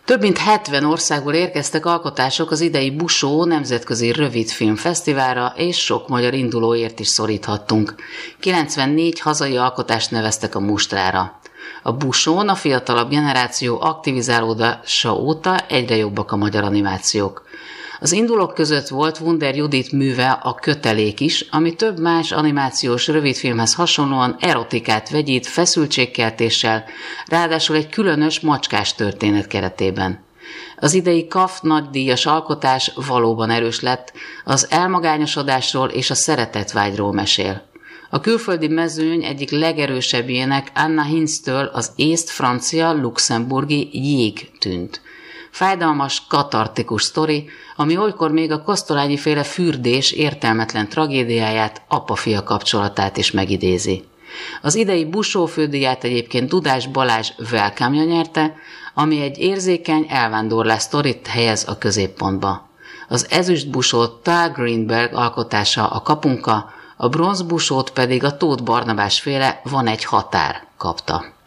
Több mint 70 országból érkeztek alkotások az idei Busó nemzetközi rövidfilmfesztiválra, és sok magyar indulóért is szoríthattunk. 94 hazai alkotást neveztek a mustrára. A Busón a fiatalabb generáció aktivizálódása óta egyre jobbak a magyar animációk. Az indulók között volt Wunder Judit műve A kötelék is, ami több más animációs rövidfilmhez hasonlóan erotikát vegyít feszültségkeltéssel, ráadásul egy különös macskás történet keretében. Az idei KAF nagydíjas alkotás valóban erős lett, az elmagányosodásról és a szeretetvágyról mesél. A külföldi mezőny egyik legerősebbjének Anna Hinztől az észt-francia-luxemburgi Jég tűnt. Fájdalmas, katartikus sztori, ami olykor még a Kosztolányi-féle Fürdés értelmetlen tragédiáját, apa-fia kapcsolatát is megidézi. Az idei Busó fődíját egyébként Dudás Balázs Welcome-ja nyerte, ami egy érzékeny elvándorlás sztorit helyez a középpontba. Az ezüst Busót Tal Greenberg alkotása a Kapunka, a bronz Busót pedig a Tóth Barnabás féle Van egy határ kapta.